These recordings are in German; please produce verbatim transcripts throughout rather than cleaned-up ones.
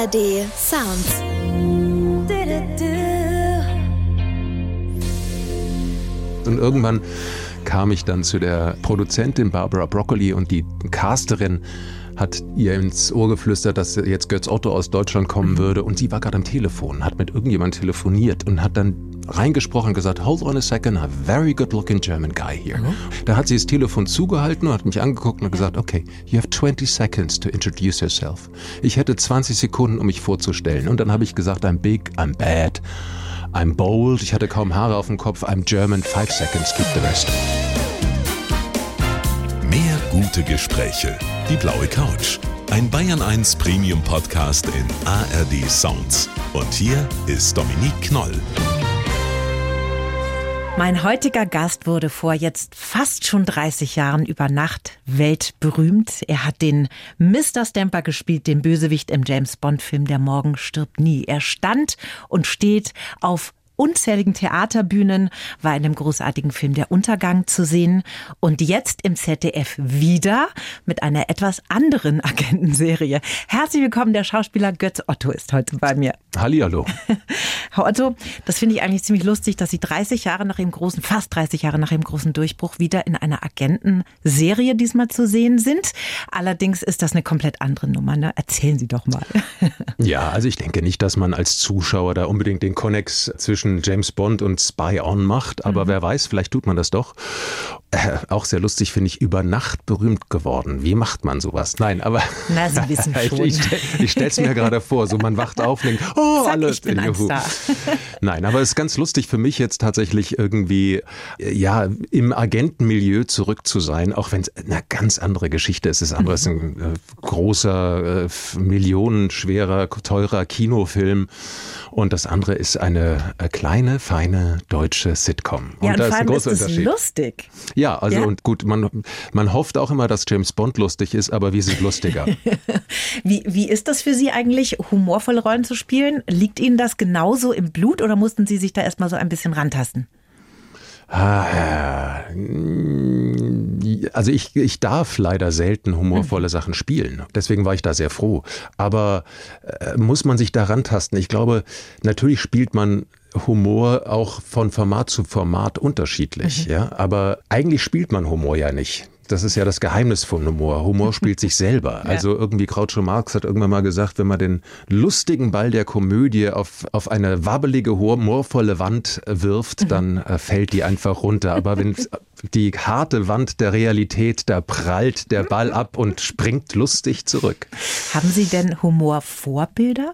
R D Sounds. Und irgendwann kam ich dann zu der Produzentin Barbara Broccoli und die Casterin hat ihr ins Ohr geflüstert, dass jetzt Götz Otto aus Deutschland kommen würde. Und sie war gerade am Telefon, hat mit irgendjemandem telefoniert und hat dann reingesprochen und gesagt, hold on a second, a very good looking German guy here. Mhm. Da hat sie das Telefon zugehalten und hat mich angeguckt und gesagt, okay, you have twenty seconds to introduce yourself. Ich hätte zwanzig Sekunden, um mich vorzustellen. Und dann habe ich gesagt, I'm big, I'm bad, I'm bold. Ich hatte kaum Haare auf dem Kopf, I'm German, five seconds, keep the rest. Mehr gute Gespräche. Die blaue Couch. Ein Bayern eins Premium Podcast in A R D Sounds. Und hier ist Dominique Knoll. Mein heutiger Gast wurde vor jetzt fast schon dreißig Jahren über Nacht weltberühmt. Er hat den Mister Stamper gespielt, den Bösewicht im James-Bond-Film Der Morgen stirbt nie. Er stand und steht auf unzähligen Theaterbühnen, war in dem großartigen Film Der Untergang zu sehen und jetzt im Z D F wieder mit einer etwas anderen Agentenserie. Herzlich willkommen, der Schauspieler Götz Otto ist heute bei mir. Hallihallo. Herr Otto, das finde ich eigentlich ziemlich lustig, dass Sie dreißig Jahre nach Ihrem großen, fast dreißig Jahre nach Ihrem großen Durchbruch wieder in einer Agentenserie diesmal zu sehen sind. Allerdings ist das eine komplett andere Nummer, ne? Erzählen Sie doch mal. Ja, also ich denke nicht, dass man als Zuschauer da unbedingt den Konnex zwischen James Bond und Spy On macht, aber mhm. wer weiß, vielleicht tut man das doch. Äh, auch sehr lustig, finde ich, über Nacht berühmt geworden. Wie macht man sowas? Nein, aber Na, Sie wissen schon. ich, ich, ich stelle es mir gerade vor, so man wacht auf und denkt, oh, Zack, alles. Ich bin ein Star. Nein, aber es ist ganz lustig für mich jetzt tatsächlich irgendwie, ja, im Agentenmilieu zurück zu sein, auch wenn es eine ganz andere Geschichte ist. Das andere ist ein äh, großer, äh, millionenschwerer, teurer Kinofilm und das andere ist eine äh, kleine, feine deutsche Sitcom. Ja, und, und da vor ist ein allem großer ist es Unterschied. Lustig. Ja, also ja? und gut, man, man hofft auch immer, dass James Bond lustig ist, aber wir sind lustiger. wie, wie ist das für Sie eigentlich, humorvolle Rollen zu spielen? Liegt Ihnen das genauso im Blut oder mussten Sie sich da erstmal so ein bisschen rantasten? Ah, also ich, ich darf leider selten humorvolle Sachen spielen. Deswegen war ich da sehr froh. Aber äh, muss man sich da rantasten? Ich glaube, natürlich spielt man Humor auch von Format zu Format unterschiedlich. Mhm. Ja? Aber eigentlich spielt man Humor ja nicht. Das ist ja das Geheimnis von Humor. Humor spielt sich selber. Ja. Also irgendwie Groucho Marx hat irgendwann mal gesagt, wenn man den lustigen Ball der Komödie auf, auf eine wabbelige, humorvolle Wand wirft, mhm. dann äh, fällt die einfach runter. Aber wenn die harte Wand der Realität, da prallt der Ball ab und springt lustig zurück. Haben Sie denn Humorvorbilder?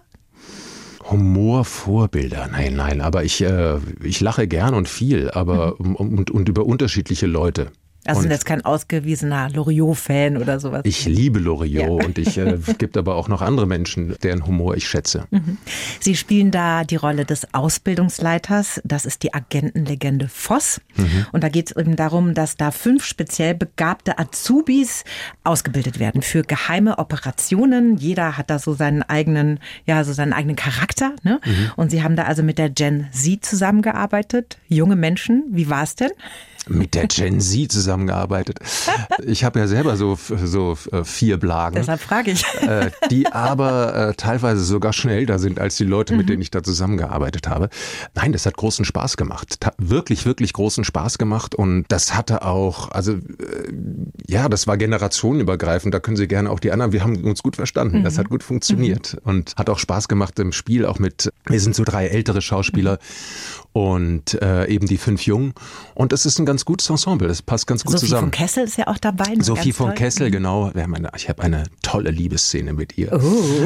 Humorvorbilder, nein, nein, aber ich, äh, ich lache gern und viel, aber mhm. und, und über unterschiedliche Leute. Also sind jetzt kein ausgewiesener Loriot-Fan oder sowas? Ich liebe Loriot ja. und ich äh, gibt aber auch noch andere Menschen, deren Humor ich schätze. Mhm. Sie spielen da die Rolle des Ausbildungsleiters. Das ist die Agentenlegende Voss. Mhm. Und da geht es eben darum, dass da fünf speziell begabte Azubis ausgebildet werden für geheime Operationen. Jeder hat da so seinen eigenen, ja, so seinen eigenen Charakter. Ne? Mhm. Und Sie haben da also mit der Gen Z zusammengearbeitet. Junge Menschen. Wie war es denn? Mit der Gen Z zusammengearbeitet. Ich habe ja selber so, so vier Blagen. Deshalb frage ich. Die aber äh, teilweise sogar schon älter sind als die Leute, mit mhm. denen ich da zusammengearbeitet habe. Nein, das hat großen Spaß gemacht. Ta- wirklich, wirklich großen Spaß gemacht. Und das hatte auch, also äh, ja, das war generationenübergreifend. Da können Sie gerne auch die anderen, wir haben uns gut verstanden. Mhm. Das hat gut funktioniert. Mhm. Und hat auch Spaß gemacht im Spiel, auch mit, wir sind so drei ältere Schauspieler. Mhm. Und äh, eben die fünf Jungen. Und das ist ein ganz gutes Ensemble, das passt ganz gut Sophie zusammen. Sophie von Kessel ist ja auch dabei. Sophie von toll. Kessel, genau. Wir haben eine, ich habe eine tolle Liebesszene mit ihr. Oh.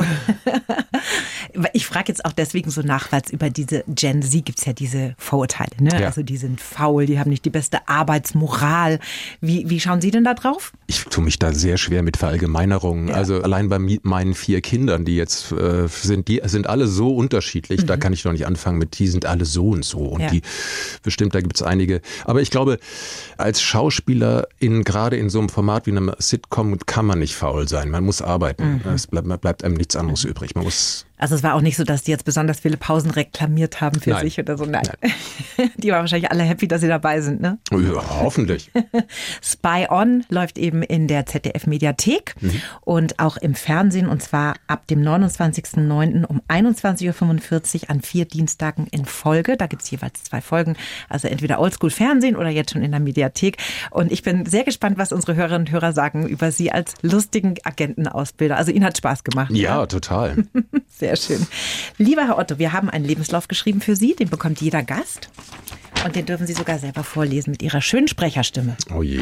Ich frage jetzt auch deswegen so nach, weil es über diese Gen Z gibt es ja diese Vorurteile. Ne? Ja. Also die sind faul, die haben nicht die beste Arbeitsmoral. Wie, wie schauen Sie denn da drauf? Ich tue mich da sehr schwer mit Verallgemeinerungen. Ja. Also allein bei meinen vier Kindern, die jetzt äh, sind, die sind alle so unterschiedlich. Mhm. Da kann ich noch nicht anfangen mit, die sind alle so und so. Und ja. die bestimmt, da gibt es einige. Aber ich glaube, als Schauspieler in gerade in so einem Format wie einem Sitcom kann man nicht faul sein. Man muss arbeiten. Mhm. Es bleibt, bleibt einem nichts anderes mhm. übrig. Man muss Also es war auch nicht so, dass die jetzt besonders viele Pausen reklamiert haben für Nein. sich oder so. Nein. Nein. Die waren wahrscheinlich alle happy, dass sie dabei sind, ne? Ja, hoffentlich. Spy On läuft eben in der Z D F-Mediathek mhm. und auch im Fernsehen, und zwar ab dem neunundzwanzigsten neunten um einundzwanzig Uhr fünfundvierzig an vier Dienstagen in Folge. Da gibt es jeweils zwei Folgen, also entweder Oldschool-Fernsehen oder jetzt schon in der Mediathek. Und ich bin sehr gespannt, was unsere Hörerinnen und Hörer sagen über Sie als lustigen Agentenausbilder. Also Ihnen hat Spaß gemacht. Ja, ja? total. Sehr schön. Lieber Herr Otto, wir haben einen Lebenslauf geschrieben für Sie. Den bekommt jeder Gast. Und den dürfen Sie sogar selber vorlesen mit Ihrer schönen Sprecherstimme. Oh je.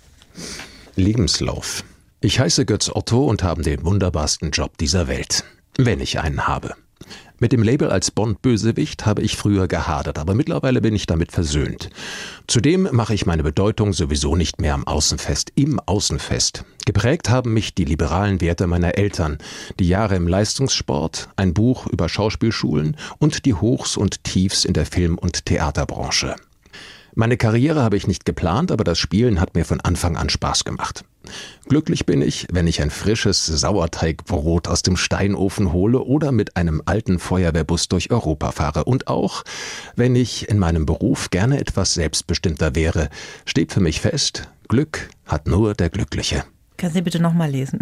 Lebenslauf. Ich heiße Götz Otto und habe den wunderbarsten Job dieser Welt. Wenn ich einen habe. Mit dem Label als Bond-Bösewicht habe ich früher gehadert, aber mittlerweile bin ich damit versöhnt. Zudem mache ich meine Bedeutung sowieso nicht mehr am Außenfest, im Außenfest. Geprägt haben mich die liberalen Werte meiner Eltern, die Jahre im Leistungssport, ein Buch über Schauspielschulen und die Hochs und Tiefs in der Film- und Theaterbranche. Meine Karriere habe ich nicht geplant, aber das Spielen hat mir von Anfang an Spaß gemacht. Glücklich bin ich, wenn ich ein frisches Sauerteigbrot aus dem Steinofen hole oder mit einem alten Feuerwehrbus durch Europa fahre. Und auch, wenn ich in meinem Beruf gerne etwas selbstbestimmter wäre, steht für mich fest, Glück hat nur der Glückliche. Können Sie bitte nochmal lesen?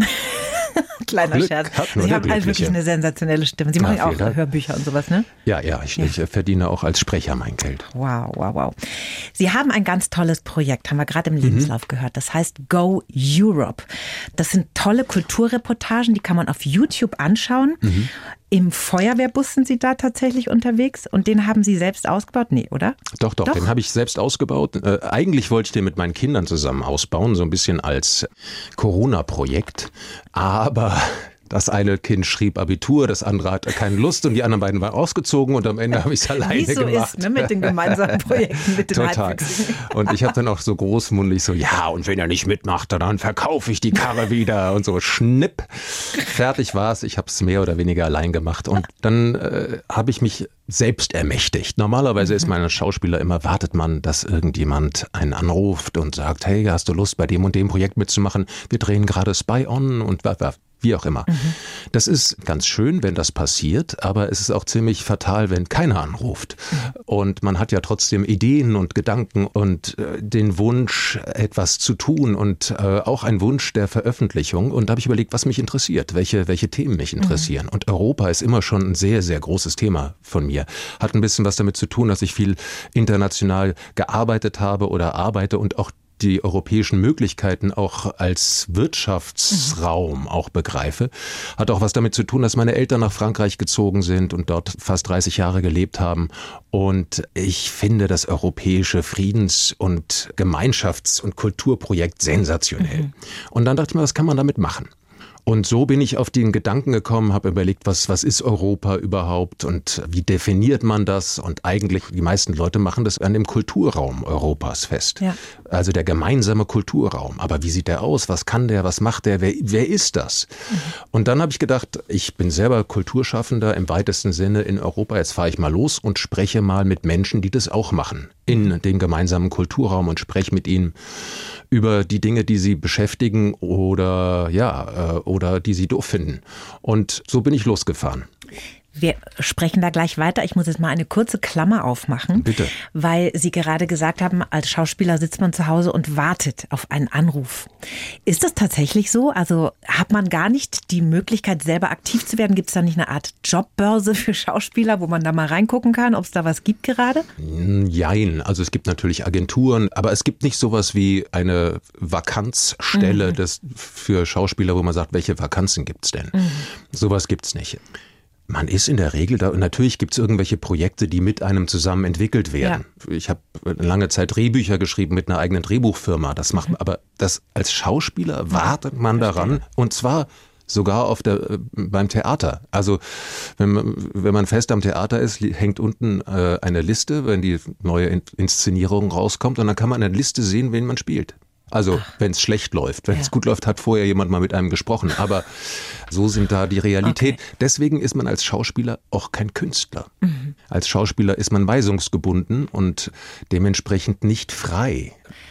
Kleiner Glück Scherz. hat nur Sie der haben halt wirklich Glückliche. eine sensationelle Stimme. Sie machen Ja, auch vielen Dank. Hörbücher und sowas, ne? Ja, ja, ich, Ja. ich verdiene auch als Sprecher mein Geld. Wow, wow, wow. Sie haben ein ganz tolles Projekt, haben wir gerade im Lebenslauf mhm. gehört. Das heißt Go Europe. Das sind tolle Kulturreportagen, die kann man auf YouTube anschauen. Mhm. Im Feuerwehrbus sind Sie da tatsächlich unterwegs und den haben Sie selbst ausgebaut? Nee, oder? Doch, doch, Doch. den habe ich selbst ausgebaut. Äh, eigentlich wollte ich den mit meinen Kindern zusammen ausbauen, so ein bisschen als Corona-Projekt. Aber das eine Kind schrieb Abitur, das andere hatte keine Lust und die anderen beiden waren ausgezogen und am Ende habe ich es alleine Wie es so gemacht. ist, ne, mit den gemeinsamen Projekten mit den Total. Halbwüchsigen. Und ich habe dann auch so großmundig so, ja, und wenn er nicht mitmacht, dann verkaufe ich die Karre wieder und so schnipp. Fertig war's, ich habe es mehr oder weniger allein gemacht und dann äh, habe ich mich selbst ermächtigt. Normalerweise mhm. ist man als Schauspieler immer, wartet man, dass irgendjemand einen anruft und sagt, hey, hast du Lust bei dem und dem Projekt mitzumachen? Wir drehen gerade Spy On und wie auch immer. Mhm. Das ist ganz schön, wenn das passiert, aber es ist auch ziemlich fatal, wenn keiner anruft. Mhm. Und man hat ja trotzdem Ideen und Gedanken und äh, den Wunsch, etwas zu tun und äh, auch einen Wunsch der Veröffentlichung. Und da habe ich überlegt, was mich interessiert, welche, welche Themen mich interessieren. Mhm. Und Europa ist immer schon ein sehr, sehr großes Thema von mir. Hat ein bisschen was damit zu tun, dass ich viel international gearbeitet habe oder arbeite und auch die europäischen Möglichkeiten auch als Wirtschaftsraum mhm. auch begreife. Hat auch was damit zu tun, dass meine Eltern nach Frankreich gezogen sind und dort fast dreißig Jahre gelebt haben. Und ich finde das europäische Friedens- und Gemeinschafts- und Kulturprojekt sensationell. Mhm. Und dann dachte ich mir, was kann man damit machen? Und so bin ich auf den Gedanken gekommen, habe überlegt, was, was ist Europa überhaupt und wie definiert man das? Und eigentlich, die meisten Leute machen das an dem Kulturraum Europas fest. Ja. Also der gemeinsame Kulturraum. Aber wie sieht der aus? Was kann der? Was macht der? Wer, wer ist das? Mhm. Und dann habe ich gedacht, ich bin selber Kulturschaffender im weitesten Sinne in Europa. Jetzt fahre ich mal los und spreche mal mit Menschen, die das auch machen in dem gemeinsamen Kulturraum und spreche mit ihnen über die Dinge, die sie beschäftigen oder ja, oder die sie doof finden. Und so bin ich losgefahren. Wir sprechen da gleich weiter. Ich muss jetzt mal eine kurze Klammer aufmachen. Bitte. Weil Sie gerade gesagt haben, als Schauspieler sitzt man zu Hause und wartet auf einen Anruf. Ist das tatsächlich so? Also hat man gar nicht die Möglichkeit, selber aktiv zu werden? Gibt es da nicht eine Art Jobbörse für Schauspieler, wo man da mal reingucken kann, ob es da was gibt gerade? Jein. Also es gibt natürlich Agenturen, aber es gibt nicht sowas wie eine Vakanzstelle mhm. des, für Schauspieler, wo man sagt, welche Vakanzen gibt's denn? Mhm. Sowas gibt's nicht. Man ist in der Regel da, und natürlich gibt es irgendwelche Projekte, die mit einem zusammen entwickelt werden. Ja. Ich habe lange Zeit Drehbücher geschrieben mit einer eigenen Drehbuchfirma. Das macht man, aber das als Schauspieler wartet man daran, und zwar sogar auf der, beim Theater. Also wenn man, wenn man fest am Theater ist, hängt unten äh, eine Liste, wenn die neue Inszenierung rauskommt, und dann kann man eine Liste sehen, wen man spielt. Also wenn es schlecht läuft. Wenn es ja. gut läuft, hat vorher jemand mal mit einem gesprochen. Aber so sind da die Realität. Okay. Deswegen ist man als Schauspieler auch kein Künstler. Mhm. Als Schauspieler ist man weisungsgebunden und dementsprechend nicht frei.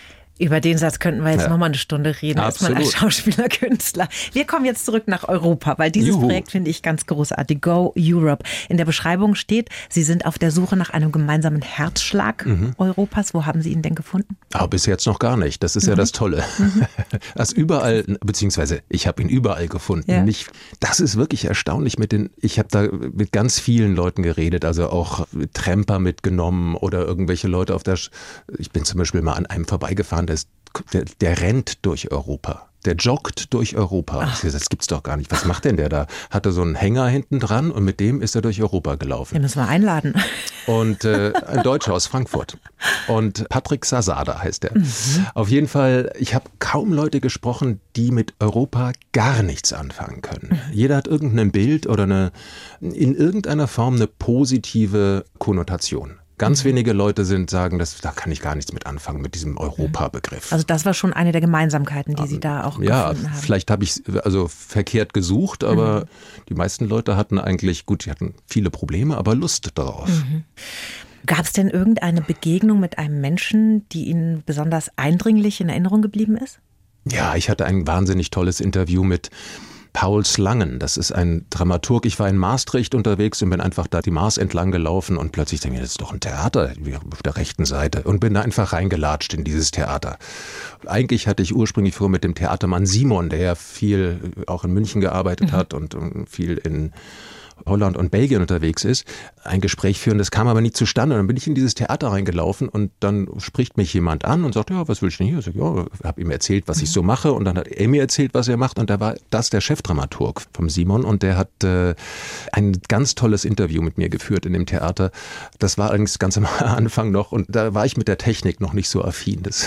Über den Satz könnten wir jetzt Ja. noch mal eine Stunde reden, als man als Schauspieler, Künstler. Wir kommen jetzt zurück nach Europa, weil dieses Juhu. Projekt finde ich ganz großartig. Go Europe. In der Beschreibung steht, Sie sind auf der Suche nach einem gemeinsamen Herzschlag mhm. Europas. Wo haben Sie ihn denn gefunden? Aber bis jetzt noch gar nicht. Das ist mhm. ja das Tolle. Mhm. Das überall, beziehungsweise ich habe ihn überall gefunden. Ja. Nicht, das ist wirklich erstaunlich mit den, ich habe da mit ganz vielen Leuten geredet, also auch Tramper mitgenommen oder irgendwelche Leute auf der, ich bin zum Beispiel mal an einem vorbeigefahren, der, ist, der, der rennt durch Europa. Der joggt durch Europa. Ach. Das gibt's doch gar nicht. Was macht denn der da? Hatte so einen Hänger hinten dran und mit dem ist er durch Europa gelaufen. Den müssen wir einladen. Und äh, ein Deutscher aus Frankfurt. Und Patrick Sasada heißt er. Mhm. Auf jeden Fall, ich habe kaum Leute gesprochen, die mit Europa gar nichts anfangen können. Mhm. Jeder hat irgendein Bild oder eine, in irgendeiner Form eine positive Konnotation. Ganz wenige Leute sind sagen, das, da kann ich gar nichts mit anfangen, mit diesem Europa-Begriff. Also das war schon eine der Gemeinsamkeiten, die Sie da auch ja, gefunden haben. Ja, vielleicht habe ich also verkehrt gesucht, aber mhm. die meisten Leute hatten eigentlich, gut, die hatten viele Probleme, aber Lust darauf. Mhm. Gab es denn irgendeine Begegnung mit einem Menschen, die Ihnen besonders eindringlich in Erinnerung geblieben ist? Ja, ich hatte ein wahnsinnig tolles Interview mit Paul Slangen, das ist ein Dramaturg. Ich war in Maastricht unterwegs und bin einfach da die Maas entlang gelaufen und plötzlich denke ich, das ist doch ein Theater auf der rechten Seite und bin da einfach reingelatscht in dieses Theater. Eigentlich hatte ich ursprünglich vor mit dem Theatermann Simon, der ja viel auch in München gearbeitet mhm. hat und viel in Holland und Belgien unterwegs ist, ein Gespräch führen. Das kam aber nie zustande. Und dann bin ich in dieses Theater reingelaufen und dann spricht mich jemand an und sagt, ja, was will ich denn hier? Ich sage, ja, habe ihm erzählt, was ich so mache und dann hat er mir erzählt, was er macht und da war das der Chefdramaturg vom Simon und der hat äh, ein ganz tolles Interview mit mir geführt in dem Theater. Das war allerdings ganz am Anfang noch und da war ich mit der Technik noch nicht so affin. Das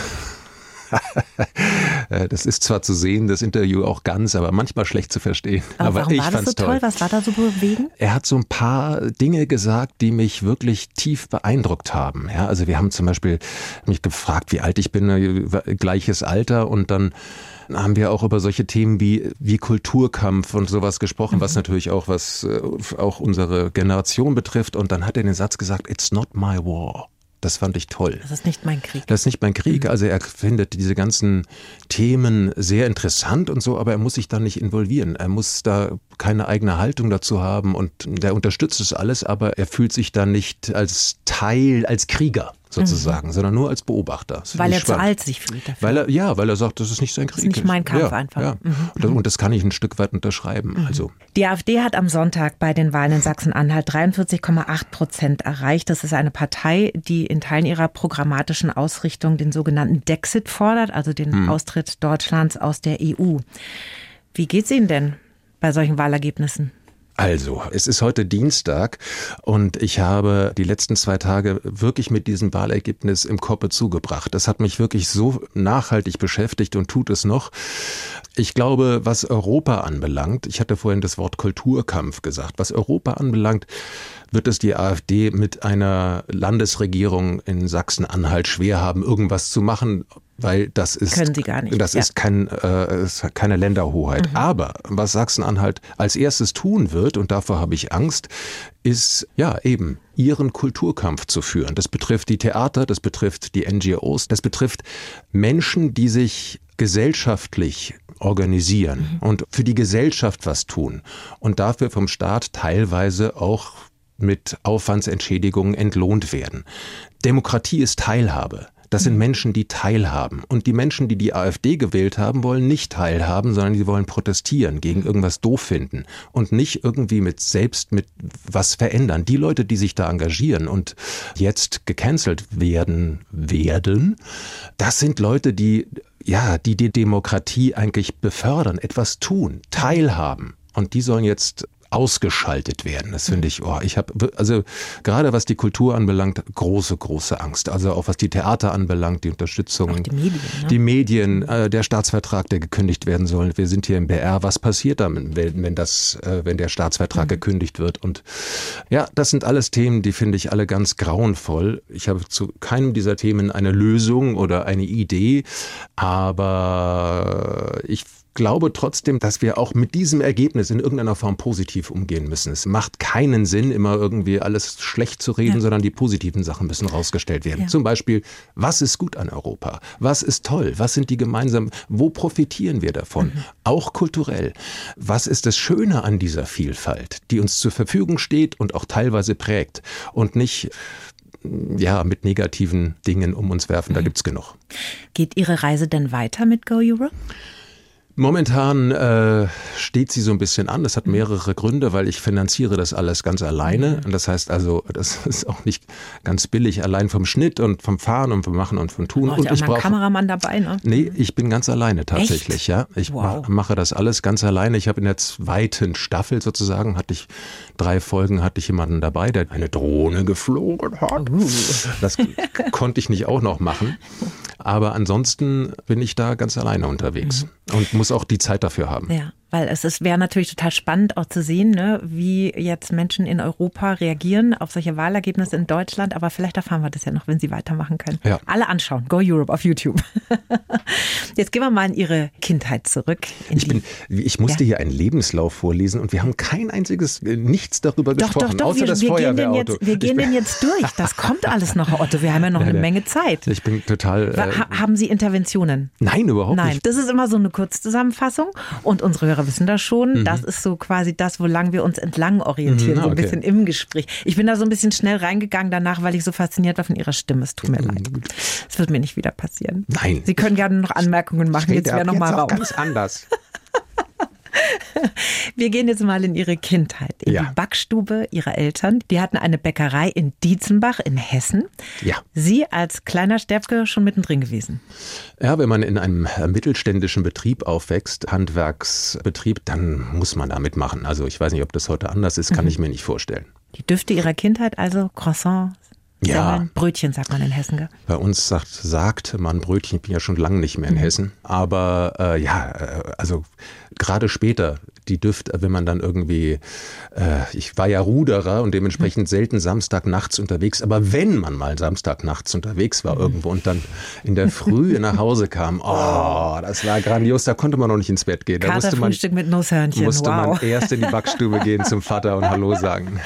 Das ist zwar zu sehen, das Interview auch ganz, aber manchmal schlecht zu verstehen. Aber, aber warum ich war das so toll? toll? Was war da so bewegend? Er hat so ein paar Dinge gesagt, die mich wirklich tief beeindruckt haben. Ja, also wir haben zum Beispiel mich gefragt, wie alt ich bin, gleiches Alter und dann haben wir auch über solche Themen wie, wie Kulturkampf und sowas gesprochen, mhm. was natürlich auch was auch unsere Generation betrifft. Und dann hat er den Satz gesagt, it's not my war. Das fand ich toll. Das ist nicht mein Krieg. Das ist nicht mein Krieg. Also er findet diese ganzen Themen sehr interessant und so, aber er muss sich da nicht involvieren. Er muss da keine eigene Haltung dazu haben und der unterstützt es alles, aber er fühlt sich da nicht als Teil, als Krieger sozusagen, mhm. sondern nur als Beobachter. Weil er zu alt sich fühlt dafür. Weil er, ja, weil er sagt, das ist nicht sein Krieg. Das ist nicht mein Kampf ja, einfach. Ja. Mhm. Und, das, und das kann ich ein Stück weit unterschreiben. Mhm. Also. Die AfD hat am Sonntag bei den Wahlen in Sachsen-Anhalt dreiundvierzig Komma acht Prozent erreicht. Das ist eine Partei, die in Teilen ihrer programmatischen Ausrichtung den sogenannten Dexit fordert, also den mhm. Austritt Deutschlands aus der E U. Wie geht's Ihnen denn bei solchen Wahlergebnissen? Also, es ist heute Dienstag und ich habe die letzten zwei Tage wirklich mit diesem Wahlergebnis im Kopf zugebracht. Das hat mich wirklich so nachhaltig beschäftigt und tut es noch. Ich glaube, was Europa anbelangt, ich hatte vorhin das Wort Kulturkampf gesagt, was Europa anbelangt, wird es die AfD mit einer Landesregierung in Sachsen-Anhalt schwer haben, irgendwas zu machen, weil das ist, können sie gar nicht. Das ja. ist, kein, äh, ist keine Länderhoheit. Mhm. Aber was Sachsen-Anhalt als erstes tun wird, und davor habe ich Angst, ist ja eben ihren Kulturkampf zu führen. Das betrifft die Theater, das betrifft die N G Os, das betrifft Menschen, die sich gesellschaftlich organisieren mhm. und für die Gesellschaft was tun und dafür vom Staat teilweise auch mit Aufwandsentschädigungen entlohnt werden. Demokratie ist Teilhabe. Das sind Menschen, die teilhaben. Und die Menschen, die die AfD gewählt haben, wollen nicht teilhaben, sondern die wollen protestieren, gegen irgendwas doof finden und nicht irgendwie mit selbst mit was verändern. Die Leute, die sich da engagieren und jetzt gecancelt werden, werden, das sind Leute, die, ja, die die Demokratie eigentlich befördern, etwas tun, teilhaben. Und die sollen jetzt ausgeschaltet werden. Das finde ich, oh, ich habe, also gerade was die Kultur anbelangt, große, große Angst. Also auch was die Theater anbelangt, die Unterstützung, auch die Medien, ne? die Medien äh, der Staatsvertrag, der gekündigt werden soll. Wir sind hier im B R. Was passiert damit, wenn, wenn das, äh, wenn der Staatsvertrag mhm. gekündigt wird? Und ja, das sind alles Themen, die finde ich alle ganz grauenvoll. Ich habe zu keinem dieser Themen eine Lösung oder eine Idee, aber ich glaube trotzdem, dass wir auch mit diesem Ergebnis in irgendeiner Form positiv umgehen müssen. Es macht keinen Sinn, immer irgendwie alles schlecht zu reden, ja. sondern die positiven Sachen müssen rausgestellt werden. Ja. Zum Beispiel, was ist gut an Europa? Was ist toll? Was sind die gemeinsamen, wo profitieren wir davon? Mhm. Auch kulturell. Was ist das Schöne an dieser Vielfalt, die uns zur Verfügung steht und auch teilweise prägt und nicht ja, mit negativen Dingen um uns werfen, da gibt's genug. Geht Ihre Reise denn weiter mit Go Europe? Momentan äh, steht sie so ein bisschen an. Das hat mehrere Gründe, weil ich finanziere das alles ganz alleine. Und das heißt also, das ist auch nicht ganz billig, allein vom Schnitt und vom Fahren und vom Machen und vom Tun. Und ich brauche einen Kameramann dabei, ne? Nee, ich bin ganz alleine tatsächlich. Echt? Ja, ich wow. mache das alles ganz alleine. Ich habe in der zweiten Staffel sozusagen, hatte ich drei Folgen, hatte ich jemanden dabei, der eine Drohne geflogen hat. Uh. Das konnte ich nicht auch noch machen. Aber ansonsten bin ich da ganz alleine unterwegs mhm. und muss auch die Zeit dafür haben. Ja, weil es ist, wäre natürlich total spannend auch zu sehen, ne, wie jetzt Menschen in Europa reagieren auf solche Wahlergebnisse in Deutschland. Aber vielleicht erfahren wir das ja noch, wenn Sie weitermachen können. Ja. Alle anschauen. Go Europe auf YouTube. Jetzt gehen wir mal in Ihre Kindheit zurück. Ich, bin, ich musste ja. hier einen Lebenslauf vorlesen und wir haben kein einziges, nichts darüber doch, gesprochen, doch, doch, außer wir, das wir Feuerwehrauto. Gehen jetzt, wir gehen den jetzt durch. Das kommt alles noch, Otto. Wir haben ja noch ja, eine Menge Zeit. Ich bin total... Äh, ha, haben Sie Interventionen? Nein, überhaupt Nein. nicht. Das ist immer so eine Kurzzusammenfassung und unsere Hörer wissen das schon. Mhm. Das ist so quasi das, wolang wir uns entlang orientieren, mhm, okay. so ein bisschen im Gespräch. Ich bin da so ein bisschen schnell reingegangen danach, weil ich so fasziniert war von Ihrer Stimme. Es tut mir mhm. leid. Es wird mir nicht wieder passieren. Nein. Sie können gerne noch Anmerkungen machen. Jetzt wäre noch mal Raum. Ganz anders. Wir gehen jetzt mal in Ihre Kindheit, in ja. die Backstube Ihrer Eltern. Die hatten eine Bäckerei in Dietzenbach in Hessen. Ja. Sie als kleiner Sterbke schon mittendrin gewesen. Ja, wenn man in einem mittelständischen Betrieb aufwächst, Handwerksbetrieb, dann muss man da mitmachen. Also ich weiß nicht, ob das heute anders ist, kann mhm. ich mir nicht vorstellen. Die Düfte Ihrer Kindheit, also Croissants? Ja. Brötchen sagt man in Hessen, gell? Bei uns sagt, sagt man Brötchen, ich bin ja schon lange nicht mehr in mhm. Hessen. Aber äh, ja, also gerade später, die Düfte, wenn man dann irgendwie, äh, ich war ja Ruderer und dementsprechend mhm. selten Samstagnachts unterwegs. Aber wenn man mal Samstagnachts unterwegs war mhm. irgendwo und dann in der Früh nach Hause kam, oh, das war grandios, da konnte man noch nicht ins Bett gehen. Da musste man, Frühstück mit Nusshörnchen, musste wow. man erst in die Backstube gehen zum Vater und Hallo sagen.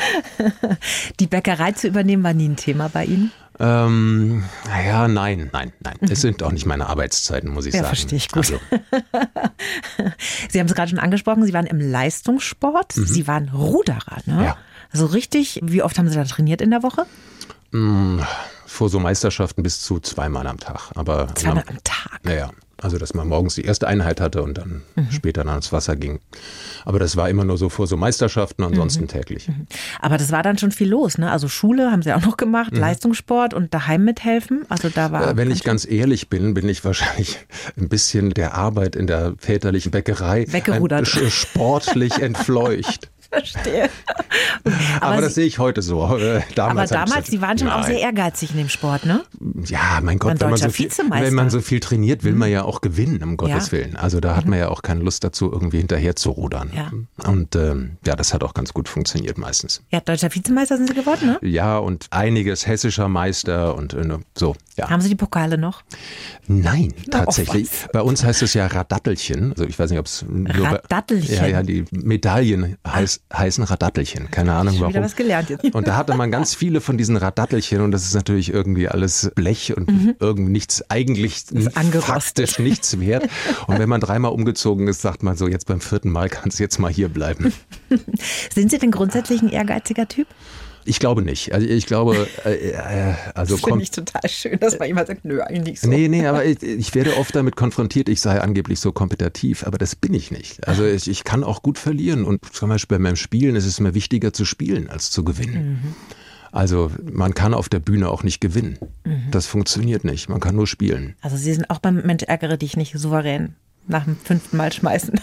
Die Bäckerei zu übernehmen war nie ein Thema bei Ihnen? Ähm, ja, nein, nein, nein. Mhm. Es sind auch nicht meine Arbeitszeiten, muss ich ja, sagen. Verstehe ich gut. Also. Sie haben es gerade schon angesprochen, Sie waren im Leistungssport, mhm. Sie waren Ruderer, ne? Ja. Also richtig, wie oft haben Sie da trainiert in der Woche? Mm, vor so Meisterschaften bis zu zweimal am Tag. Aber zweimal am Tag? Naja. Also, dass man morgens die erste Einheit hatte und dann mhm. später dann ins Wasser ging. Aber das war immer nur so vor so Meisterschaften, ansonsten mhm. täglich. Aber das war dann schon viel los, ne? Also Schule haben Sie auch noch gemacht, mhm. Leistungssport und daheim mithelfen. Also da war. Äh, wenn ich ganz ehrlich bin, bin ich wahrscheinlich ein bisschen der Arbeit in der väterlichen Bäckerei weggerudert. Ein, sportlich entfleucht. Verstehe. Aber, aber das sehe ich heute so. Äh, damals aber damals, Sie waren schon nein. auch sehr ehrgeizig in dem Sport, ne? Ja, mein Gott, wenn man, so viel, wenn man so viel trainiert, will mhm. man ja auch gewinnen, um Gottes ja. Willen. Also da hat man ja auch keine Lust dazu, irgendwie hinterher zu rudern. Ja. Und ähm, ja, das hat auch ganz gut funktioniert meistens. Ja, deutscher Vizemeister sind Sie geworden, ne? Ja, und einiges hessischer Meister und äh, so. Ja. Haben Sie die Pokale noch? Nein, tatsächlich. Oh, bei uns heißt es ja Radattelchen. Also ich weiß nicht, ob es Radattelchen? Ja, ja, die Medaillen heiß, heißen Radattelchen. Keine Ahnung warum. Wieder was gelernt jetzt. Und da hatte man ganz viele von diesen Radattelchen und das ist natürlich irgendwie alles Blech und mhm. irgendwie nichts, eigentlich faktisch nichts wert. Und wenn man dreimal umgezogen ist, sagt man so, jetzt beim vierten Mal kann es jetzt mal hier bleiben. Sind Sie denn grundsätzlich ein ehrgeiziger Typ? Ich glaube nicht. Also ich glaube, äh, äh, also das finde ich total schön, dass man jemand sagt, nö, eigentlich nicht so. Nee, nee, aber ich, ich werde oft damit konfrontiert, ich sei angeblich so kompetitiv, aber das bin ich nicht. Also ich, ich kann auch gut verlieren und zum Beispiel beim Spielen ist es mir wichtiger zu spielen als zu gewinnen. Mhm. Also man kann auf der Bühne auch nicht gewinnen. Mhm. Das funktioniert nicht, man kann nur spielen. Also Sie sind auch beim Mensch ärgere dich nicht souverän nach dem fünften Mal schmeißen.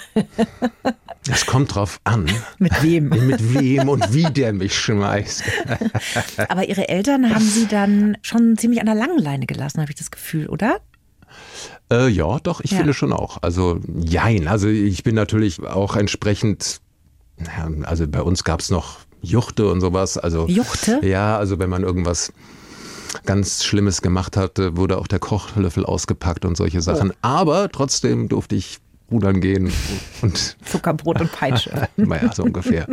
Das kommt drauf an. Mit wem? Mit wem und wie der mich schmeißt. Aber Ihre Eltern haben Sie dann schon ziemlich an der langen Leine gelassen, habe ich das Gefühl, oder? Äh, ja, doch, ich ja. finde schon auch. Also jein, also ich bin natürlich auch entsprechend, also bei uns gab es noch Juchte und sowas. Also, Juchte? Ja, also wenn man irgendwas ganz Schlimmes gemacht hatte, wurde auch der Kochlöffel ausgepackt und solche Sachen. Oh. Aber trotzdem durfte ich rudern gehen und Zuckerbrot und Peitsche. Naja, so ungefähr.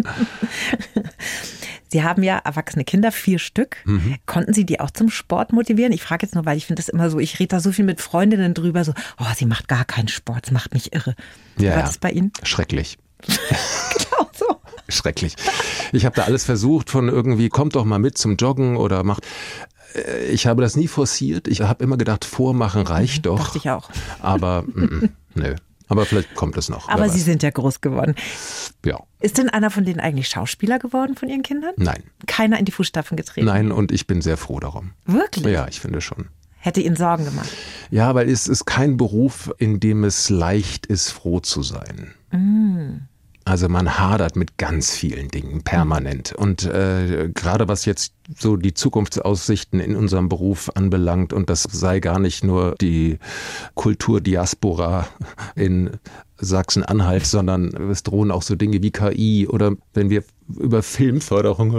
Sie haben ja erwachsene Kinder, vier Stück. Mhm. Konnten Sie die auch zum Sport motivieren? Ich frage jetzt nur, weil ich finde das immer so, ich rede da so viel mit Freundinnen drüber, so, oh, sie macht gar keinen Sport, das macht mich irre. Wie ja, war das bei Ihnen? Schrecklich. Genau so. Schrecklich. Ich habe da alles versucht von irgendwie, kommt doch mal mit zum Joggen oder macht. Ich habe das nie forciert. Ich habe immer gedacht, vormachen reicht mhm, doch. Dachte ich auch. Aber m-m, nö. Aber vielleicht kommt es noch. Aber Sie sind ja groß geworden. Ja. Ist denn einer von denen eigentlich Schauspieler geworden von Ihren Kindern? Nein. Keiner in die Fußstapfen getreten? Nein, und ich bin sehr froh darum. Wirklich? Ja, ich finde schon. Hätte Ihnen Sorgen gemacht? Ja, weil es ist kein Beruf, in dem es leicht ist, froh zu sein. Mm. Also man hadert mit ganz vielen Dingen permanent. Und äh, gerade was jetzt so die Zukunftsaussichten in unserem Beruf anbelangt, und das sei gar nicht nur die Kulturdiaspora in Sachsen-Anhalt, sondern es drohen auch so Dinge wie K I oder wenn wir über Filmförderung,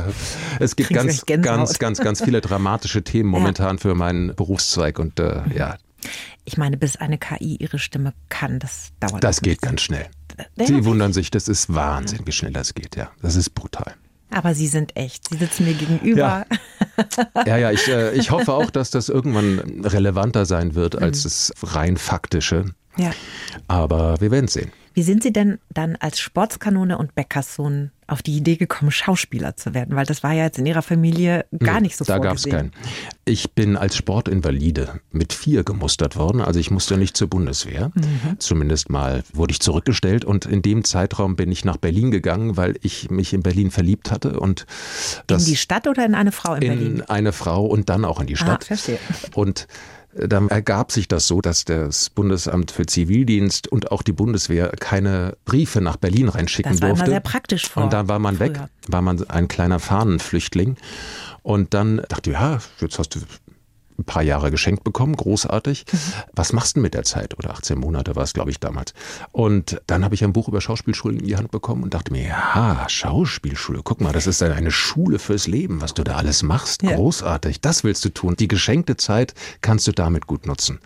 es gibt ganz, ganz, ganz, ganz viele dramatische Themen momentan ja. für meinen Berufszweig und äh, ja. Ich meine, bis eine K I ihre Stimme kann, das dauert. Das geht ganz schnell. Sie wundern sich, das ist Wahnsinn, wie schnell das geht, ja. Das ist brutal. Aber Sie sind echt, Sie sitzen mir gegenüber. Ja, ja, ja ich, äh, ich hoffe auch, dass das irgendwann relevanter sein wird als mhm. das rein faktische. Ja. Aber wir werden sehen. Wie sind Sie denn dann als Sportskanone und Bäckerssohn auf die Idee gekommen, Schauspieler zu werden? Weil das war ja jetzt in Ihrer Familie gar nicht so da vorgesehen. Da gab es keinen. Ich bin als Sportinvalide mit vier gemustert worden. Also ich musste nicht zur Bundeswehr. Mhm. Zumindest mal wurde ich zurückgestellt. Und in dem Zeitraum bin ich nach Berlin gegangen, weil ich mich in Berlin verliebt hatte. Und das in die Stadt oder in eine Frau in, in Berlin? In eine Frau und dann auch in die Stadt. Ah, verstehe. Und dann ergab sich das so, dass das Bundesamt für Zivildienst und auch die Bundeswehr keine Briefe nach Berlin reinschicken durfte. Das war immer sehr praktisch vor. Und dann war man früher. weg, war man ein kleiner Fahnenflüchtling. Und dann dachte ich, ja, jetzt hast du ein paar Jahre geschenkt bekommen, großartig. Mhm. Was machst du denn mit der Zeit? Oder achtzehn Monate war es, glaube ich, damals. Und dann habe ich ein Buch über Schauspielschulen in die Hand bekommen und dachte mir, ja, Schauspielschule, guck mal, das ist eine Schule fürs Leben, was du da alles machst. Ja. Großartig, das willst du tun. Die geschenkte Zeit kannst du damit gut nutzen.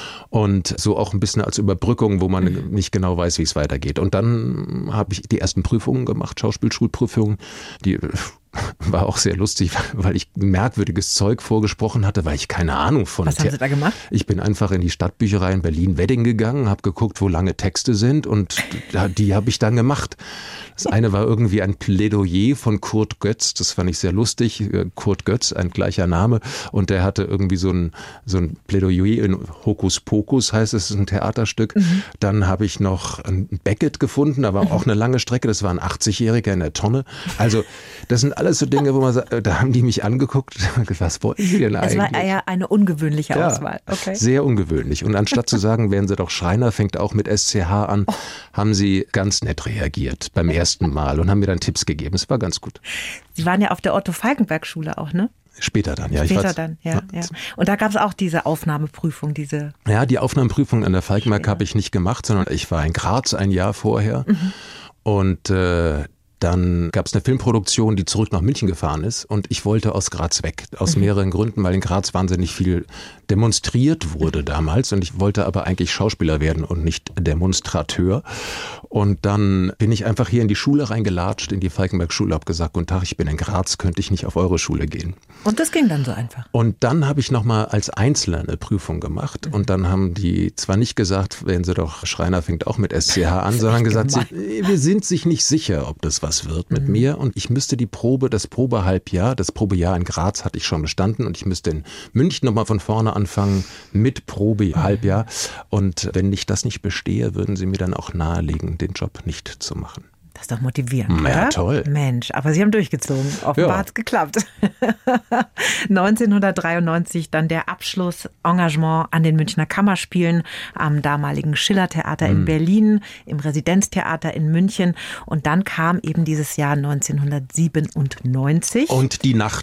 Und so auch ein bisschen als Überbrückung, wo man mhm. nicht genau weiß, wie es weitergeht. Und dann habe ich die ersten Prüfungen gemacht, Schauspielschulprüfungen, die war auch sehr lustig, weil ich merkwürdiges Zeug vorgesprochen hatte, weil ich keine Ahnung von... Was haben Sie da gemacht? Ich bin einfach in die Stadtbücherei in Berlin-Wedding gegangen, habe geguckt, wo lange Texte sind und die habe ich dann gemacht. Das eine war irgendwie ein Plädoyer von Kurt Götz, das fand ich sehr lustig. Kurt Götz, ein gleicher Name, und der hatte irgendwie so ein, so ein Plädoyer in Hokus Pokus, heißt es, ist ein Theaterstück. Mhm. Dann habe ich noch ein Beckett gefunden, da war mhm. auch eine lange Strecke, das war ein achtzigjähriger in der Tonne. Also das sind alles so Dinge, wo man sagt, da haben die mich angeguckt, was wollen Sie denn eigentlich? Es war ja eine ungewöhnliche ja, Auswahl. Okay. Sehr ungewöhnlich. Und anstatt zu sagen, werden Sie doch Schreiner, fängt auch mit S C H an, oh. haben Sie ganz nett reagiert beim ersten Mal und haben mir dann Tipps gegeben. Es war ganz gut. Sie waren ja auf der Otto-Falckenberg-Schule auch, ne? Später dann, ja. Später ich war, dann, ja, ja. Und da gab es auch diese Aufnahmeprüfung, diese... Ja, die Aufnahmeprüfung an der Falckenberg habe ich nicht gemacht, sondern ich war in Graz ein Jahr vorher. Mhm. Und äh, dann gab es eine Filmproduktion, die zurück nach München gefahren ist und ich wollte aus Graz weg. Aus mhm. mehreren Gründen, weil in Graz wahnsinnig viel demonstriert wurde damals und ich wollte aber eigentlich Schauspieler werden und nicht Demonstrateur. Und dann bin ich einfach hier in die Schule reingelatscht, in die Falckenberg-Schule, habe gesagt, guten Tag, ich bin in Graz, könnte ich nicht auf eure Schule gehen. Und das ging dann so einfach? Und dann habe ich nochmal als Einzelner eine Prüfung gemacht mhm. und dann haben die zwar nicht gesagt, werden Sie doch, Schreiner fängt auch mit S C H an, sondern gesagt, sie, wir sind sich nicht sicher, ob das was wird mit mhm. mir und ich müsste die Probe, das Probehalbjahr, das Probejahr in Graz hatte ich schon bestanden und ich müsste in München nochmal von vorne anfangen mit Probehalbjahr und wenn ich das nicht bestehe, würden sie mir dann auch nahelegen, den Job nicht zu machen. Das ist doch motivierend, ja, oder? Toll. Mensch, aber Sie haben durchgezogen. Offenbar ja. hat es geklappt. neunzehnhundertdreiundneunzig dann der Abschluss, Engagement an den Münchner Kammerspielen, am damaligen Schillertheater mhm. in Berlin, im Residenztheater in München. Und dann kam eben dieses Jahr neunzehnhundertsiebenundneunzig. Und die Nacht.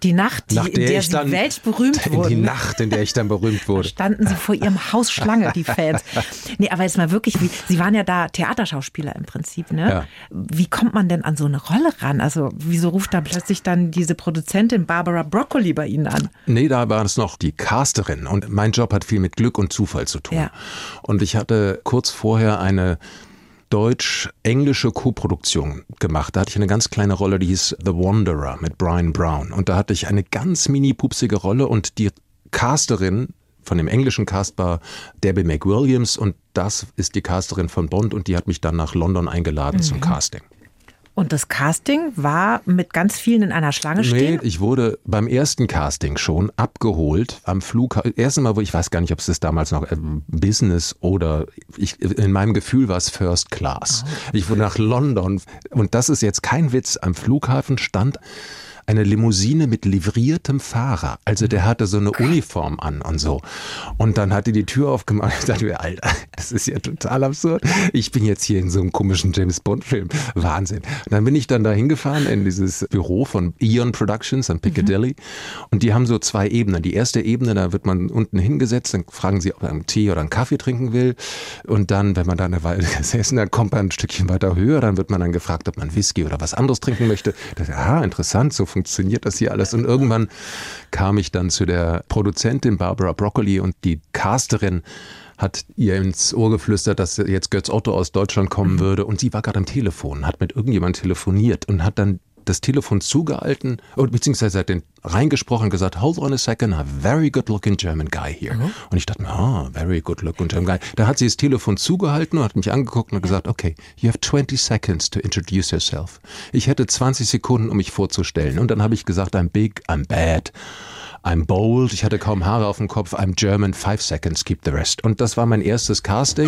Die Nacht, die, Nach in der ich sie dann, weltberühmt wurden. Die Nacht, in der ich dann berühmt wurde. Da standen sie vor ihrem Haus Schlange, die Fans. Nee, aber jetzt mal wirklich, wie, Sie waren ja da Theaterschauspieler im Prinzip, ne? Ja. Wie kommt man denn an so eine Rolle ran? Also wieso ruft da plötzlich dann diese Produzentin Barbara Broccoli bei Ihnen an? Nee, da war es noch die Casterin und mein Job hat viel mit Glück und Zufall zu tun. Ja. Und ich hatte kurz vorher eine deutsch-englische Koproduktion gemacht. Da hatte ich eine ganz kleine Rolle, die hieß The Wanderer mit Brian Brown. Und da hatte ich eine ganz mini-pupsige Rolle und die Casterin von dem englischen Cast war Debbie McWilliams und das ist die Casterin von Bond und die hat mich dann nach London eingeladen mhm. zum Casting. Und das Casting war mit ganz vielen in einer Schlange stehen? Nee, ich wurde beim ersten Casting schon abgeholt am Flughafen. Erstens Mal, wo ich weiß gar nicht, ob es das damals noch äh, Business oder ich, in meinem Gefühl war es First Class. Oh. Ich wurde nach London und das ist jetzt kein Witz. Am Flughafen stand eine Limousine mit livriertem Fahrer. Also der hatte so eine Uniform an und so. Und dann hat er die Tür aufgemacht. Ich dachte mir, Alter, das ist ja total absurd. Ich bin jetzt hier in so einem komischen James-Bond-Film. Wahnsinn. Und dann bin ich dann da hingefahren in dieses Büro von Eon Productions an Piccadilly. Mhm. Und die haben so zwei Ebenen. Die erste Ebene, da wird man unten hingesetzt, dann fragen sie, ob er einen Tee oder einen Kaffee trinken will. Und dann, wenn man da eine Weile gesessen, dann kommt man ein Stückchen weiter höher. Dann wird man dann gefragt, ob man Whisky oder was anderes trinken möchte. Das, ja, interessant, so funktioniert das hier alles. Und irgendwann kam ich dann zu der Produzentin Barbara Broccoli und die Casterin hat ihr ins Ohr geflüstert, dass jetzt Götz Otto aus Deutschland kommen würde. Und sie war gerade am Telefon, hat mit irgendjemand telefoniert und hat dann das Telefon zugehalten, beziehungsweise hat den reingesprochen und gesagt, hold on a second, a very good looking German guy here. Mhm. Und ich dachte mir, ah, oh, very good looking German guy. Da hat sie das Telefon zugehalten und hat mich angeguckt und gesagt, okay, you have twenty seconds to introduce yourself. Ich hätte zwanzig Sekunden, um mich vorzustellen. Und dann habe ich gesagt, I'm big, I'm bad. I'm bold, ich hatte kaum Haare auf dem Kopf, I'm German, five seconds, keep the rest. Und das war mein erstes Casting.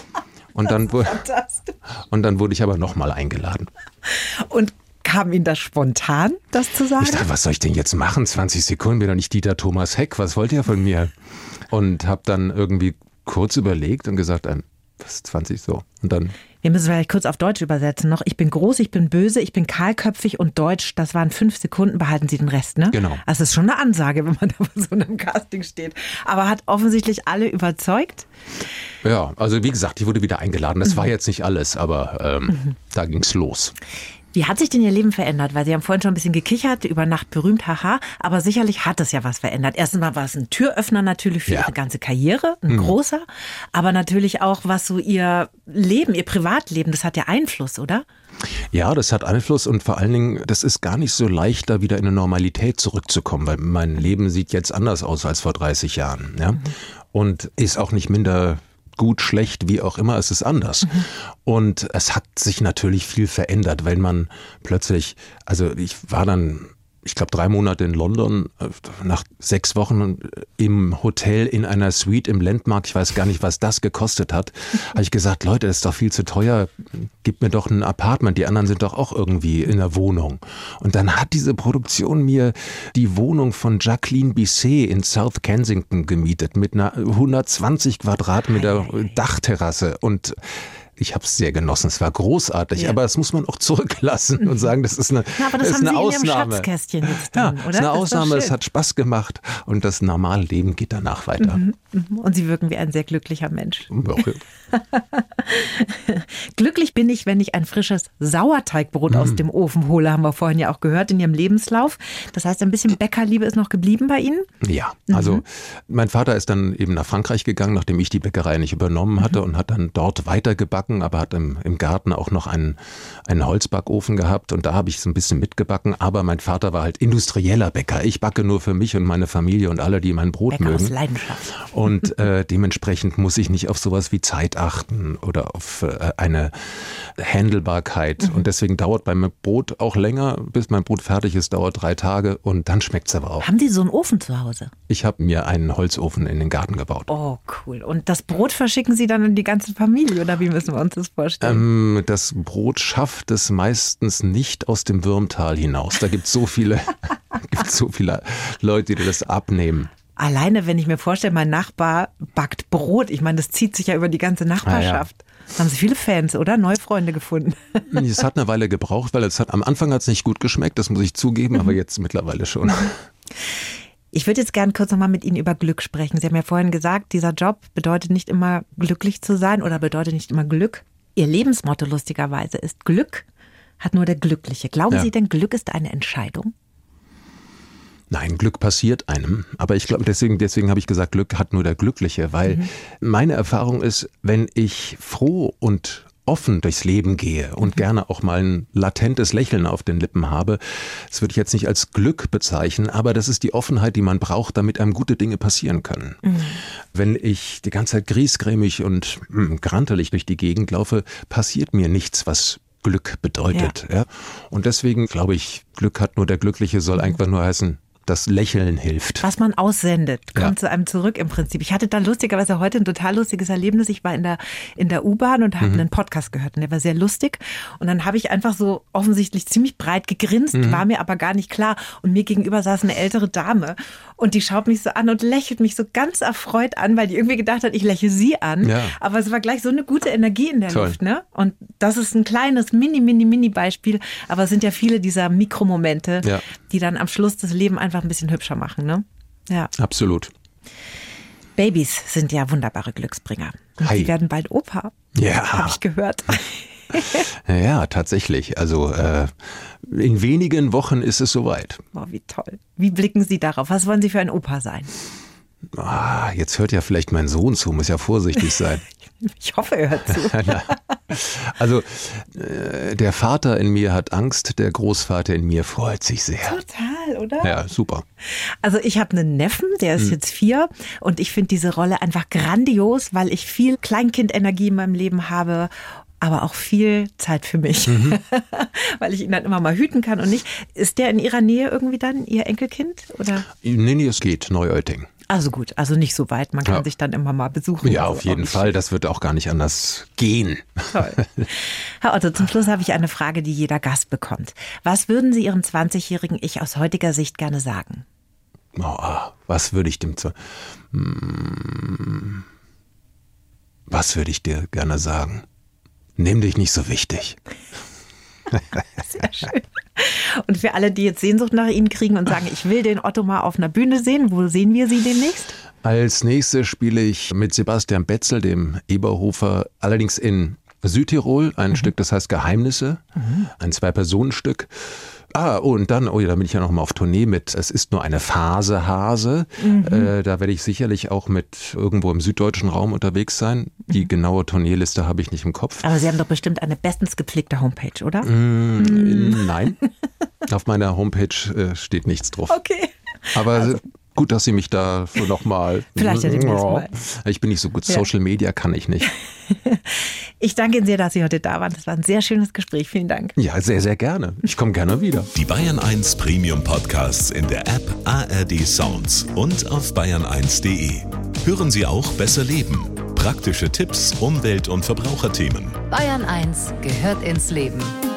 Und dann, wurde, und dann wurde ich aber nochmal eingeladen. Und kam Ihnen das spontan, das zu sagen? Ich dachte, was soll ich denn jetzt machen? zwanzig Sekunden, bin doch nicht Dieter Thomas Heck, was wollt ihr von mir? Und habe dann irgendwie kurz überlegt und gesagt, was ist zwanzig so? Und dann... Wir müssen vielleicht kurz auf Deutsch übersetzen noch. Ich bin groß, ich bin böse, ich bin kahlköpfig und deutsch. Das waren fünf Sekunden, behalten Sie den Rest, ne? Genau. Also das ist schon eine Ansage, wenn man da bei so einem Casting steht. Aber hat offensichtlich alle überzeugt? Ja, also wie gesagt, ich wurde wieder eingeladen. Das mhm. war jetzt nicht alles, aber ähm, mhm. da ging's los. Wie hat sich denn Ihr Leben verändert? Weil Sie haben vorhin schon ein bisschen gekichert, über Nacht berühmt, haha. Aber sicherlich hat es ja was verändert. Erstens mal war es ein Türöffner natürlich für ja. Ihre ganze Karriere, ein mhm. großer. Aber natürlich auch, was so Ihr Leben, Ihr Privatleben, das hat ja Einfluss, oder? Ja, das hat Einfluss und vor allen Dingen, das ist gar nicht so leicht, da wieder in eine Normalität zurückzukommen, weil mein Leben sieht jetzt anders aus als vor dreißig Jahren. Ja? Mhm. Und ist auch nicht minder gut, schlecht, wie auch immer, es ist anders. Mhm. Und es hat sich natürlich viel verändert, wenn man plötzlich, also ich war dann, ich glaube, drei Monate in London, nach sechs Wochen im Hotel in einer Suite im Landmark, ich weiß gar nicht, was das gekostet hat, habe ich gesagt, Leute, das ist doch viel zu teuer, gib mir doch ein Apartment, die anderen sind doch auch irgendwie in der Wohnung. Und dann hat diese Produktion mir die Wohnung von Jacqueline Bisset in South Kensington gemietet, mit einer hundertzwanzig Quadratmeter Dachterrasse und ich habe es sehr genossen, es war großartig, ja. aber das muss man auch zurücklassen und sagen, das ist eine, ja, aber das, das haben ist eine Sie Ausnahme. In Ihrem Schatzkästchen jetzt drin, ja, oder? Das ist eine das Ausnahme, es hat Spaß gemacht und das normale Leben geht danach weiter. Mhm, und Sie wirken wie ein sehr glücklicher Mensch. Okay. Glücklich bin ich, wenn ich ein frisches Sauerteigbrot mhm. aus dem Ofen hole, haben wir vorhin ja auch gehört in Ihrem Lebenslauf. Das heißt, ein bisschen Bäckerliebe ist noch geblieben bei Ihnen? Ja, also mhm. mein Vater ist dann eben nach Frankreich gegangen, nachdem ich die Bäckerei nicht übernommen hatte mhm. und hat dann dort weitergebacken, aber hat im, im Garten auch noch einen, einen Holzbackofen gehabt und da habe ich so ein bisschen mitgebacken, aber mein Vater war halt industrieller Bäcker. Ich backe nur für mich und meine Familie und alle, die mein Brot Bäcker mögen. Aus Leidenschaft. Und äh, dementsprechend muss ich nicht auf sowas wie Zeit achten oder auf äh, eine Handelbarkeit. Mhm. Und deswegen dauert beim Brot auch länger, bis mein Brot fertig ist, dauert drei Tage und dann schmeckt es aber auch. Haben Sie so einen Ofen zu Hause? Ich habe mir einen Holzofen in den Garten gebaut. Oh, cool. Und das Brot verschicken Sie dann in die ganze Familie oder wie müssen wir uns das vorstellen? Ähm, das Brot schafft es meistens nicht aus dem Würmtal hinaus. Da gibt es so viele, gibt so viele Leute, die das abnehmen. Alleine, wenn ich mir vorstelle, mein Nachbar backt Brot. Ich meine, das zieht sich ja über die ganze Nachbarschaft. Ah, ja. Haben Sie viele Fans, oder? Neue Freunde gefunden? Es hat eine Weile gebraucht, weil es hat, am Anfang hat es nicht gut geschmeckt, das muss ich zugeben, aber jetzt mittlerweile schon. Ich würde jetzt gerne kurz nochmal mit Ihnen über Glück sprechen. Sie haben ja vorhin gesagt, dieser Job bedeutet nicht immer glücklich zu sein oder bedeutet nicht immer Glück. Ihr Lebensmotto lustigerweise ist: Glück hat nur der Glückliche. Glauben ja. Sie denn, Glück ist eine Entscheidung? Nein, Glück passiert einem. Aber ich glaube, deswegen, deswegen habe ich gesagt, Glück hat nur der Glückliche. Weil mhm. meine Erfahrung ist, wenn ich froh und offen durchs Leben gehe und mhm. gerne auch mal ein latentes Lächeln auf den Lippen habe, das würde ich jetzt nicht als Glück bezeichnen, aber das ist die Offenheit, die man braucht, damit einem gute Dinge passieren können. Mhm. Wenn ich die ganze Zeit griesgrämig und mh, grantelig durch die Gegend laufe, passiert mir nichts, was Glück bedeutet. Ja. Ja. Und deswegen glaube ich, Glück hat nur der Glückliche soll mhm. einfach nur heißen, das Lächeln hilft. Was man aussendet, kommt ja. zu einem zurück im Prinzip. Ich hatte da lustigerweise heute ein total lustiges Erlebnis. Ich war in der, in der U-Bahn und habe mhm. einen Podcast gehört und der war sehr lustig. Und dann habe ich einfach so offensichtlich ziemlich breit gegrinst, mhm. war mir aber gar nicht klar. Und mir gegenüber saß eine ältere Dame und die schaut mich so an und lächelt mich so ganz erfreut an, weil die irgendwie gedacht hat, ich lächle sie an. Ja. Aber es war gleich so eine gute Energie in der Toll. Luft. Ne? Und das ist ein kleines Mini, Mini, Mini-Beispiel. Aber es sind ja viele dieser Mikromomente, ja. die dann am Schluss das Leben einfach ein bisschen hübscher machen, ne? Ja. Absolut. Babys sind ja wunderbare Glücksbringer. Und Hi. Sie werden bald Opa. Ja. Habe ich gehört. Ja, tatsächlich. Also äh, in wenigen Wochen ist es soweit. Oh, wie toll. Wie blicken Sie darauf? Was wollen Sie für ein Opa sein? Ah, jetzt hört ja vielleicht mein Sohn zu, muss ja vorsichtig sein. Ich hoffe, er hört zu. Also äh, der Vater in mir hat Angst, der Großvater in mir freut sich sehr. Total, oder? Ja, super. Also ich habe einen Neffen, der ist hm. jetzt vier und ich finde diese Rolle einfach grandios, weil ich viel Kleinkindenergie in meinem Leben habe, aber auch viel Zeit für mich, mhm. weil ich ihn dann immer mal hüten kann und nicht. Ist der in Ihrer Nähe irgendwie dann, Ihr Enkelkind? Oder? Nee, nee, es geht, Neuötting. Also gut, also nicht so weit, man kann ja. sich dann immer mal besuchen. Ja, also auf jeden Fall, das wird auch gar nicht anders gehen. Toll. Herr Otto, zum Schluss habe ich eine Frage, die jeder Gast bekommt. Was würden Sie Ihrem zwanzigjährigen Ich aus heutiger Sicht gerne sagen? Oh, was würde ich dem zu... Hm, was würde ich dir gerne sagen? Nimm dich nicht so wichtig. Sehr schön. Und für alle, die jetzt Sehnsucht nach Ihnen kriegen und sagen, ich will den Otto mal auf einer Bühne sehen, wo sehen wir Sie demnächst? Als nächstes spiele ich mit Sebastian Betzel, dem Eberhofer, allerdings in Südtirol, ein mhm. Stück, das heißt Geheimnisse, mhm. ein Zwei-Personen-Stück. Ah, oh, und dann, oh ja, da bin ich ja noch mal auf Tournee mit Es ist nur eine Phase, Hase. Mhm. Äh, da werde ich sicherlich auch mit irgendwo im süddeutschen Raum unterwegs sein. Die genaue Tourneeliste habe ich nicht im Kopf. Aber Sie haben doch bestimmt eine bestens gepflegte Homepage, oder? Mm, mhm. Nein, auf meiner Homepage äh, steht nichts drauf. Okay. Aber also. Gut, dass Sie mich da so nochmal... Vielleicht ja demnächst mal. Ich bin nicht so gut, ja. Social Media kann ich nicht. Ich danke Ihnen sehr, dass Sie heute da waren. Das war ein sehr schönes Gespräch. Vielen Dank. Ja, sehr, sehr gerne. Ich komme gerne wieder. Die Bayern eins Premium Podcasts in der App A R D Sounds und auf bayern eins punkt de. Hören Sie auch Besser Leben. Praktische Tipps, Umwelt- und Verbraucherthemen. Bayern eins gehört ins Leben.